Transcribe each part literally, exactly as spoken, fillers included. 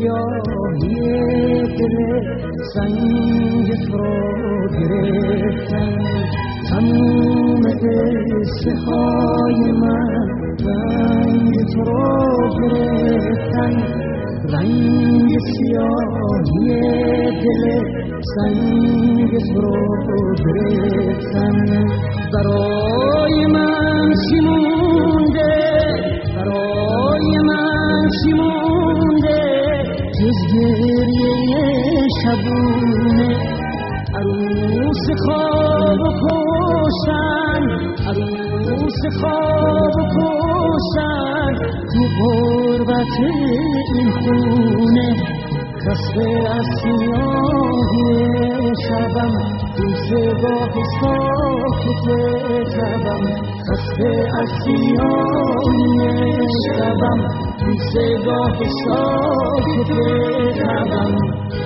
سیاهی دل سنگ تو رو گرفتن، تموم قصه های من رنگ تو رو گرفتن، رنگ سیاهی دل سنگ تو رو گرفتن. برای من چی مونده، برای من چی مونده جز گریه شبونه، عروس خواب کشتن، عروس خواب کشتن تو غربت این خونه. خسته از سیاهی شبم روزگاه ساکت شبم، خسته از سیاهی شبم روزگاه ساکت شبم.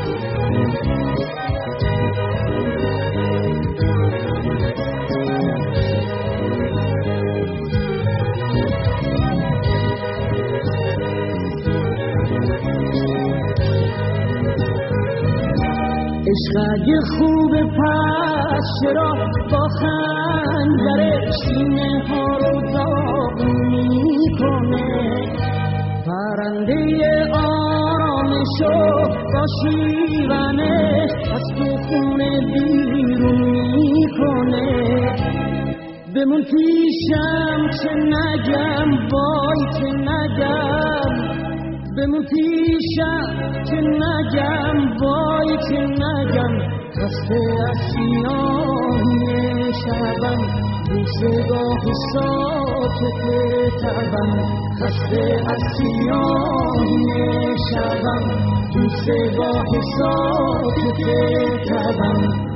عشق اگه خوب پس چرا با خنجر سینه ها رو داغ میکنه، پرنده آرامشو با شیونش از تو خونه بیرون میکنه. بمون پیشم که نگم وای که نگم، بمون پیشم که نگم وای که نگم، خسته از سیاهی شبم روزگاه ساکت تبم، خسته از سیاهی شبم روزگاه ساکت تبم.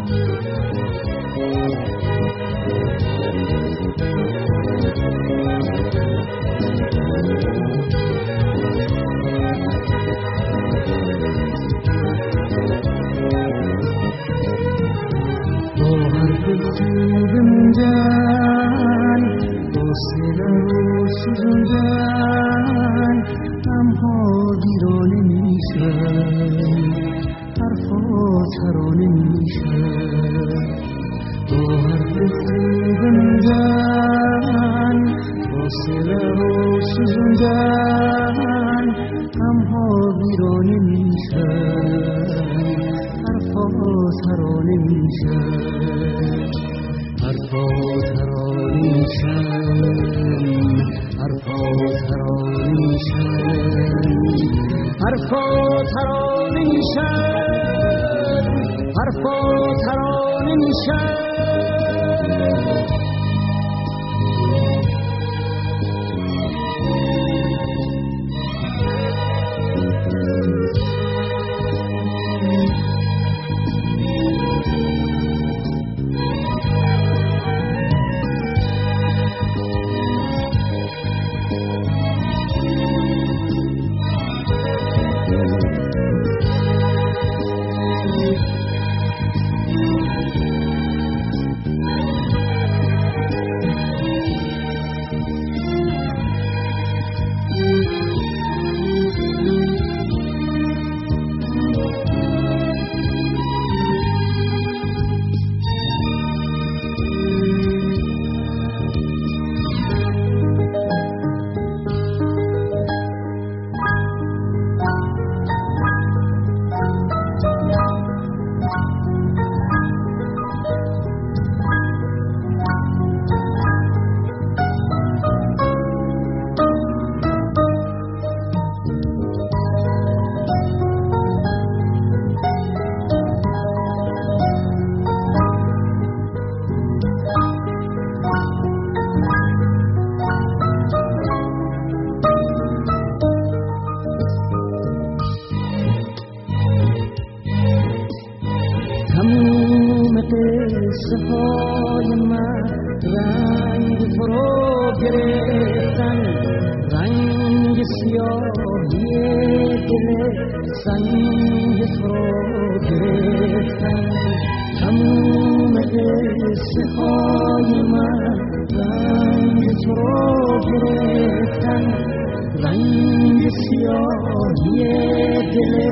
خوب موندن حوصله رو سوزوندن، غم‌ها دیرانه میشن، حرفا ترانه میشن. با حرف خوب موندن حوصله رو سوزوندن، غم‌ها دیرانه میشن، حرفا ترانه میشن، حرفا ترانه میشن، حرفا ترانه میشن، حرفا ترانه میشن، حرفا ترانه میشن. قصه های من رنگ تو رو گرفتن، رنگ سیاهی دل سنگ تو رو گرفتن. تموم قصه های من رنگ تو رو گرفتن، رنگ سیاهی دل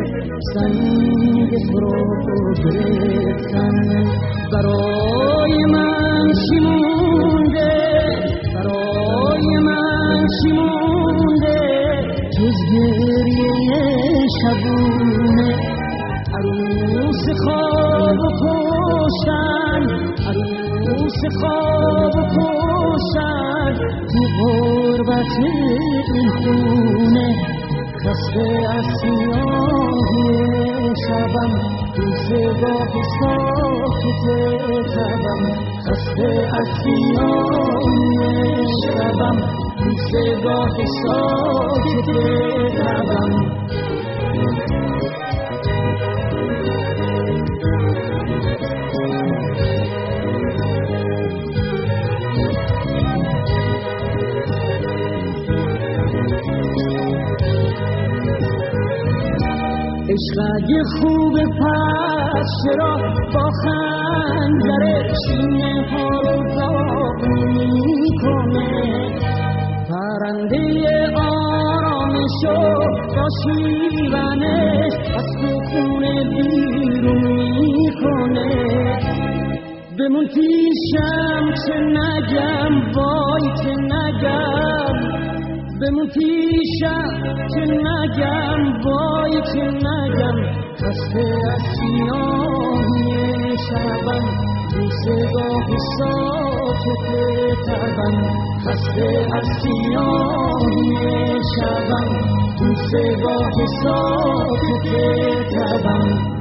سنگ فرو گرفتن برای من چی مونده برای من چی مونده جز گریه شبونه عروس خواب کشتن عروس خواب کشتن تو غربت این خونه خسته از سیاهی شبم روزگاه ساکت تبم خسته از سیاهی شبم روزگاه ساکت تبم عشقه خوب پس چرا با خنجر سینه ها رو داغ میکنه پرنده آرامشو با شیونش از تو خونه بیرون میکنه بمون پیشم چه نگم وای چه نگم بمون پیشم که نگم وای که نگم خسته از سیاهی شبم روزگاه ساکت تبم خسته از سیاهی شبم روزگاه ساکت تبم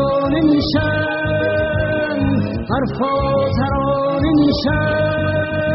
حرفا ترانه میشن